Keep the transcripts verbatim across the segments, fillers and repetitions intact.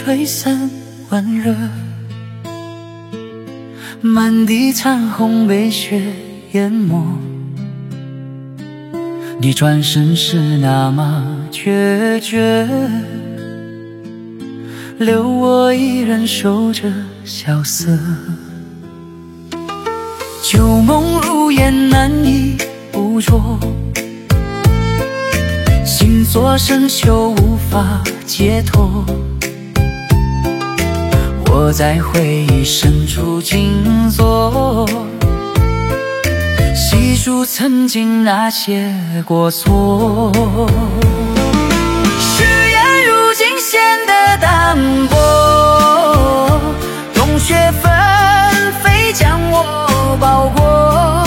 推散温热，满地残红被雪淹没。你转身时那么决绝，留我一人守着萧瑟。旧梦如烟难以捕捉，心锁生锈无法解脱。我在回忆深处静坐，细数曾经那些过错。誓言如今显得淡薄，冬雪纷飞将我包裹，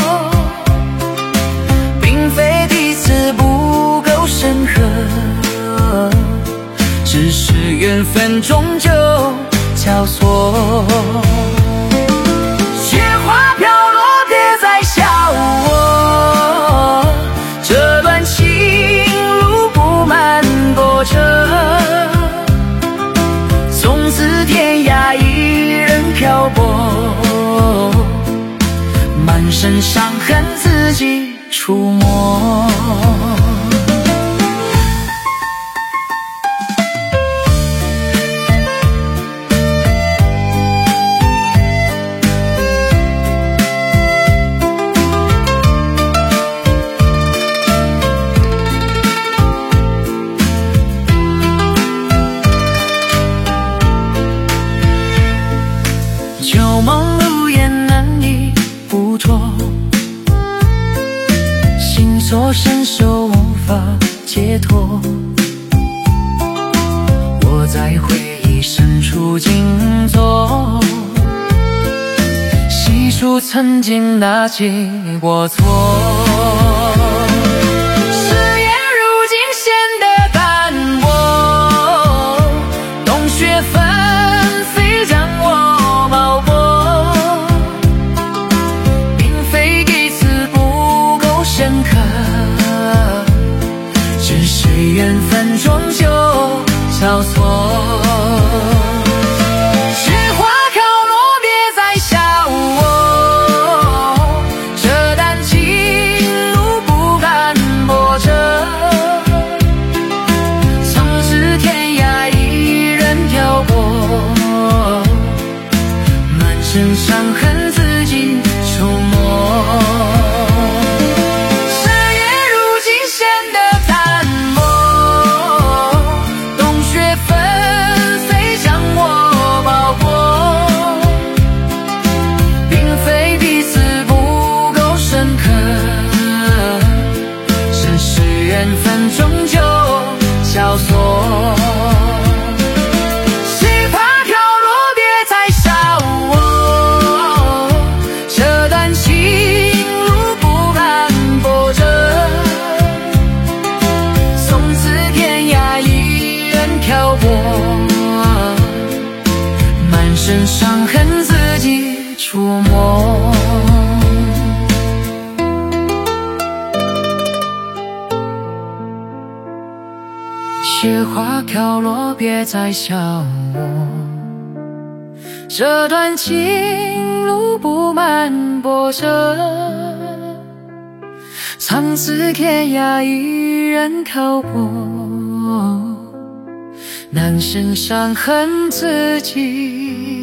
并非彼此不够深刻，只是缘分终究交错。雪花飘落别再笑我，这段情路不满波折，从此天涯一人漂泊，满身伤痕自己触摸。旧梦如烟难以捕捉，心锁生锈无法解脱。我在回忆深处静坐，细数曾经那些过错。誓言如今显得淡薄，冬雪纷飞将我包裹，并非彼此不够深刻，只是缘分终究交错。雪花飘落别再笑我，这段情路不甘波折，从此天涯一人漂泊，满身伤痕自己触摸。誓言如今显得淡薄，冬雪纷飞将我包裹，并非彼此不够深刻，只是缘分终究交错。雪花飘落别再笑我，这段情路不甘波折，从此天涯一人漂泊，满身伤痕自己触摸。雪花飘落别再笑我，这段情路不满波折，从此天涯一人漂泊，满身伤痕自己